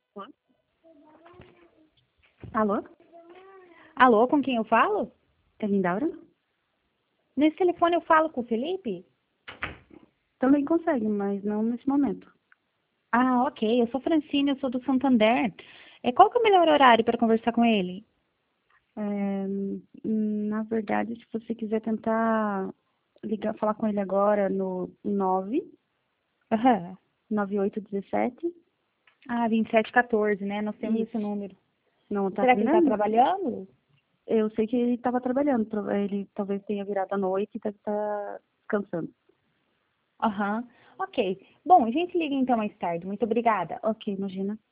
Alô? Alô, com quem eu falo? É Lindaura? Nesse telefone eu falo com o Felipe? Também consegue, mas não nesse momento. Ah, ok. Eu sou Francine, eu sou do Santander. Qual que é o melhor horário para conversar com ele? É, na verdade, se você quiser tentar ligar, falar com ele agora no Aham. 99817. Ah, 2714, né? Nós temos esse Isso. número. Não tá Será que ele está atendendo? trabalhando? Eu sei que ele estava trabalhando. Ele talvez tenha virado à noite e deve estar descansando. Aham. Ok. Bom, a gente liga então mais tarde. Muito obrigada. Ok, imagina.